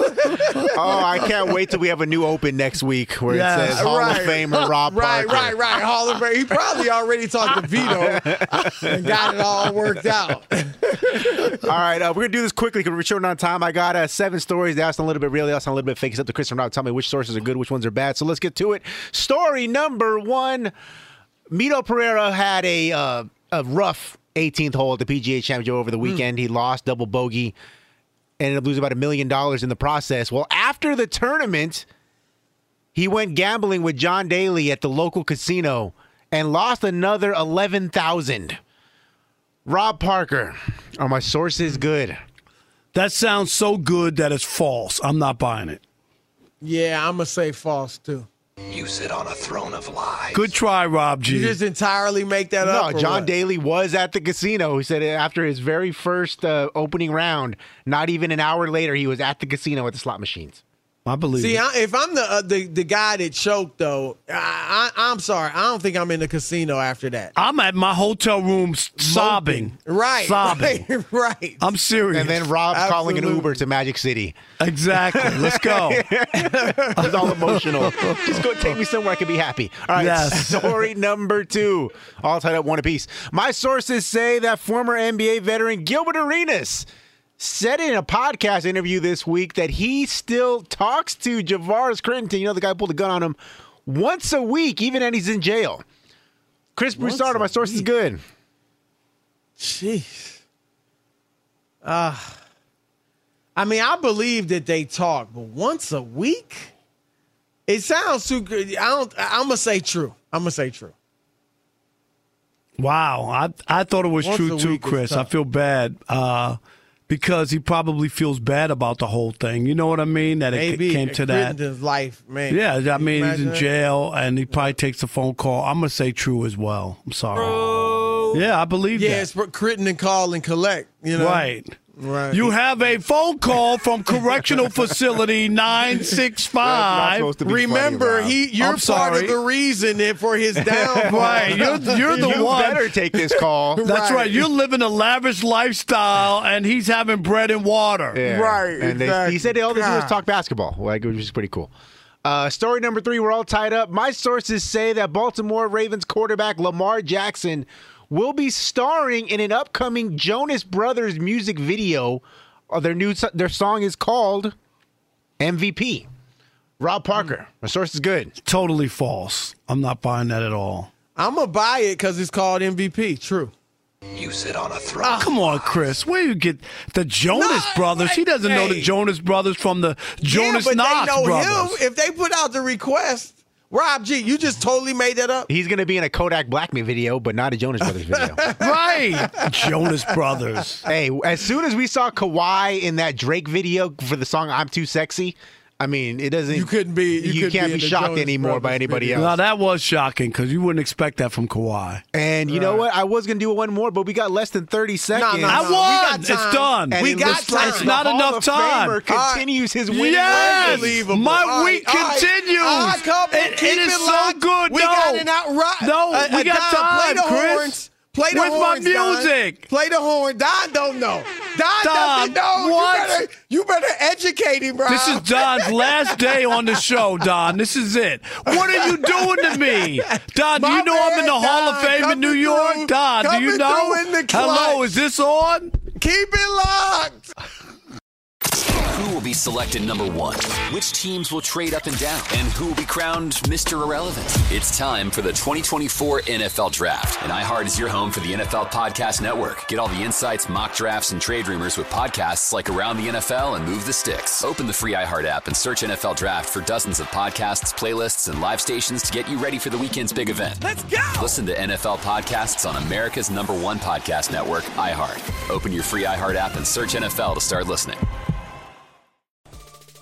Speaker 12: I can't wait till we have a new open next week where it says Hall of Famer Rob Parker.
Speaker 9: Right. Hall of Fame. He probably already talked to Vito and got it all worked out.
Speaker 12: All right, we're going to do this quickly because we're short on time. I got 7 stories. They asked a little bit real, they asked a little bit fake. It's up to Chris and Rob. Tell me which sources are good, which ones are bad. So let's get to it. Story number 1. Mito Pereira had a rough 18th hole at the PGA Championship over the weekend. He lost, double bogey, ended up losing about $1 million in the process. Well, after the tournament, he went gambling with John Daly at the local casino and lost another $11,000. Rob Parker, are my sources good?
Speaker 11: That sounds so good that it's false. I'm not buying it.
Speaker 9: Yeah, I'm going to say false, too.
Speaker 5: You sit on a throne of lies.
Speaker 11: Good try, Rob G.
Speaker 9: You just entirely make that up?
Speaker 12: No, John Daly was at the casino. He said after his very first opening round, not even an hour later, he was at the casino at the slot machines.
Speaker 11: I believe
Speaker 9: See,
Speaker 11: it.
Speaker 9: if I'm the guy that choked, though, I'm sorry. I don't think I'm in the casino after that.
Speaker 11: I'm at my hotel room sobbing.
Speaker 9: Right.
Speaker 11: Sobbing.
Speaker 9: Right.
Speaker 11: I'm serious.
Speaker 12: And then Rob's calling an Uber to Magic City.
Speaker 11: Exactly. Let's go.
Speaker 12: He's all emotional. Just go take me somewhere I can be happy. All right.
Speaker 11: Yes.
Speaker 12: Story number 2. All tied up one apiece. My sources say that former NBA veteran Gilbert Arenas said in a podcast interview this week that he still talks to Javaris Crittenton, the guy who pulled the gun on him, once a week, even when he's in jail. Chris Broussard, my source is good.
Speaker 9: Jeez. I mean, I believe that they talk, but once a week? It sounds too good. I'm going to say true.
Speaker 11: Wow. I thought it was
Speaker 9: Once
Speaker 11: true
Speaker 9: a
Speaker 11: too,
Speaker 9: week is
Speaker 11: Chris. I
Speaker 9: tough.
Speaker 11: feel bad because he probably feels bad about the whole thing. You know what I mean? That
Speaker 9: Maybe
Speaker 11: it came to that.
Speaker 9: Crittenton's life, man.
Speaker 11: Yeah, I mean, he's
Speaker 9: imagine
Speaker 11: in
Speaker 9: that?
Speaker 11: jail, and he probably takes a phone call. I'm going to say true as well. I'm sorry. Yeah, I believe
Speaker 9: Yeah,
Speaker 11: that.
Speaker 9: it's for Crittenton call and collect,
Speaker 11: Right.
Speaker 9: Right.
Speaker 11: You have a phone call from Correctional Facility 965.
Speaker 9: Remember, you're
Speaker 11: I'm
Speaker 9: part
Speaker 11: sorry.
Speaker 9: of the reason for his downfall.
Speaker 11: Right, you're the
Speaker 12: You
Speaker 11: one.
Speaker 12: better take this call.
Speaker 11: That's right. You're living a lavish lifestyle, and he's having bread and water.
Speaker 12: Yeah.
Speaker 9: Right,
Speaker 12: And
Speaker 9: exactly.
Speaker 12: he said all they do is
Speaker 9: God.
Speaker 12: talk basketball, which is pretty cool. Story number 3, we're all tied up. My sources say that Baltimore Ravens quarterback Lamar Jackson will be starring in an upcoming Jonas Brothers music video. Their song is called MVP. Rob Parker, my source is good.
Speaker 11: Totally false. I'm not buying that at all.
Speaker 9: I'm going to buy it because it's called MVP. True.
Speaker 5: You sit on a throne.
Speaker 11: Come on, Chris. Where you get the Jonas Brothers? He doesn't know the Jonas Brothers from the Jonas
Speaker 9: yeah, but
Speaker 11: Knox
Speaker 9: they know
Speaker 11: Brothers.
Speaker 9: him. If they put out the request, Rob G, you just totally made that up.
Speaker 12: He's going to be in a Kodak Blackman video, but not a Jonas Brothers video.
Speaker 11: Right. Jonas Brothers.
Speaker 12: Hey, as soon as we saw Kawhi in that Drake video for the song I'm Too Sexy, I mean, it doesn't.
Speaker 9: You couldn't be.
Speaker 12: You can't be shocked anymore by anybody else.
Speaker 11: No, that was shocking because you wouldn't expect that from Kawhi.
Speaker 12: And you know what? I was going to do one more, but we got less than 30 seconds.
Speaker 9: No,
Speaker 11: I
Speaker 9: we
Speaker 11: won.
Speaker 9: got
Speaker 11: It's
Speaker 9: time.
Speaker 11: done.
Speaker 12: And
Speaker 9: We
Speaker 12: it
Speaker 9: got
Speaker 12: looks like
Speaker 9: time.
Speaker 11: It's not
Speaker 12: the Hall
Speaker 11: enough
Speaker 12: of
Speaker 11: time.
Speaker 12: Famer continues his winning
Speaker 11: Yes,
Speaker 12: record.
Speaker 9: Unbelievable.
Speaker 11: my
Speaker 9: All
Speaker 11: week
Speaker 9: right, all right.
Speaker 11: continues.
Speaker 9: All right, couple,
Speaker 11: It
Speaker 9: keep
Speaker 11: is
Speaker 9: it
Speaker 11: so
Speaker 9: locked.
Speaker 11: good.
Speaker 9: We
Speaker 11: No.
Speaker 9: got it out right.
Speaker 11: No, we got
Speaker 9: Don,
Speaker 11: time,
Speaker 9: play the
Speaker 11: Chris.
Speaker 9: horns. Play the
Speaker 11: With my
Speaker 9: horns, Don.
Speaker 11: music.
Speaker 9: Play the horn. Don don't know. Don doesn't
Speaker 11: Don,
Speaker 9: know.
Speaker 11: what?
Speaker 9: You better educate him, bro.
Speaker 11: This is Don's last day on the show, Don. This is it. What are you doing to me? Don, do
Speaker 9: My
Speaker 11: you know I'm in the
Speaker 9: man,
Speaker 11: Hall of
Speaker 9: Don,
Speaker 11: Fame in New
Speaker 9: coming
Speaker 11: York?
Speaker 9: through.
Speaker 11: Don, do you
Speaker 9: Coming
Speaker 11: know?
Speaker 9: through in the
Speaker 11: Hello,
Speaker 9: clutch.
Speaker 11: is this on?
Speaker 9: Keep it locked.
Speaker 1: Who will be selected number 1? Which teams will trade up and down? And who will be crowned Mr. Irrelevant? It's time for the 2024 NFL Draft. And iHeart is your home for the NFL Podcast Network. Get all the insights, mock drafts, and trade rumors with podcasts like Around the NFL and Move the Sticks. Open the free iHeart app and search NFL Draft for dozens of podcasts, playlists, and live stations to get you ready for the weekend's big event.
Speaker 5: Let's go!
Speaker 1: Listen to NFL podcasts on America's #1 podcast network, iHeart. Open your free iHeart app and search NFL to start listening.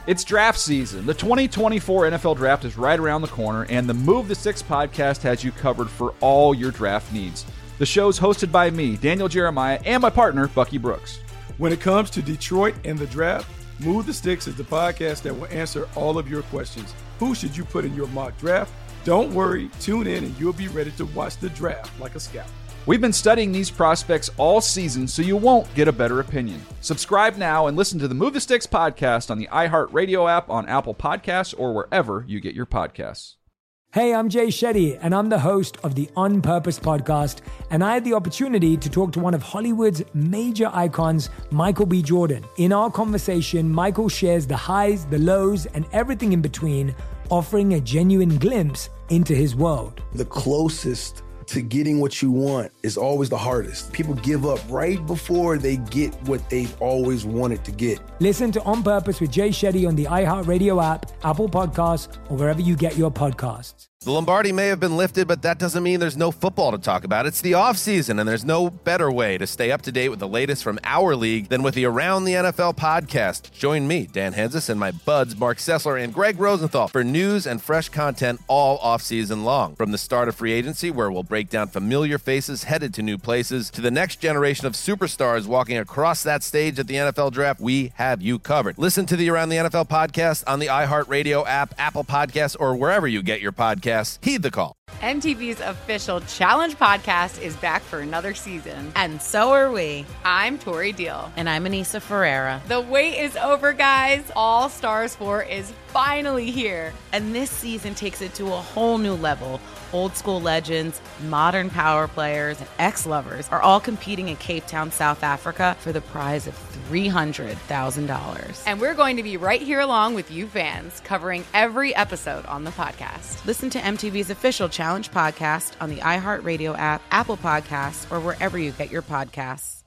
Speaker 3: It's draft season. The 2024 NFL Draft is right around the corner, and the Move the Six podcast has you covered for all your draft needs. The show's hosted by me, Daniel Jeremiah, and my partner, Bucky Brooks.
Speaker 2: When it comes to Detroit and the draft, Move the Sticks is the podcast that will answer all of your questions. Who should you put in your mock draft? Don't worry, tune in and you'll be ready to watch the draft like a scout.
Speaker 3: We've been studying these prospects all season, so you won't get a better opinion. Subscribe now and listen to the Move the Sticks podcast on the iHeartRadio app, on Apple Podcasts, or wherever you get your podcasts.
Speaker 6: Hey, I'm Jay Shetty, and I'm the host of the On Purpose podcast, and I had the opportunity to talk to one of Hollywood's major icons, Michael B. Jordan. In our conversation, Michael shares the highs, the lows, and everything in between, offering a genuine glimpse into his world.
Speaker 7: The closest to getting what you want is always the hardest. People give up right before they get what they've always wanted to get.
Speaker 6: Listen to On Purpose with Jay Shetty on the iHeartRadio app, Apple Podcasts, or wherever you get your podcasts.
Speaker 4: The Lombardi may have been lifted, but that doesn't mean there's no football to talk about. It's the offseason, and there's no better way to stay up to date with the latest from our league than with the Around the NFL podcast. Join me, Dan Hanzus, and my buds, Mark Sessler and Greg Rosenthal, for news and fresh content all offseason long. From the start of free agency, where we'll break down familiar faces headed to new places, to the next generation of superstars walking across that stage at the NFL Draft, we have you covered. Listen to the Around the NFL podcast on the iHeartRadio app, Apple Podcasts, or wherever you get your podcasts. Heed the call.
Speaker 23: MTV's official Challenge podcast is back for another season.
Speaker 8: And so are we.
Speaker 23: I'm Tori Deal.
Speaker 8: And I'm Anissa Ferreira.
Speaker 23: The wait is over, guys. All Stars 4 is finally here.
Speaker 8: And this season takes it to a whole new level. Old school legends, modern power players, and ex-lovers are all competing in Cape Town, South Africa for the prize of $300,000.
Speaker 23: And we're going to be right here along with you fans, covering every episode on the podcast.
Speaker 8: Listen to MTV's official Challenge podcast on the iHeartRadio app, Apple Podcasts, or wherever you get your podcasts.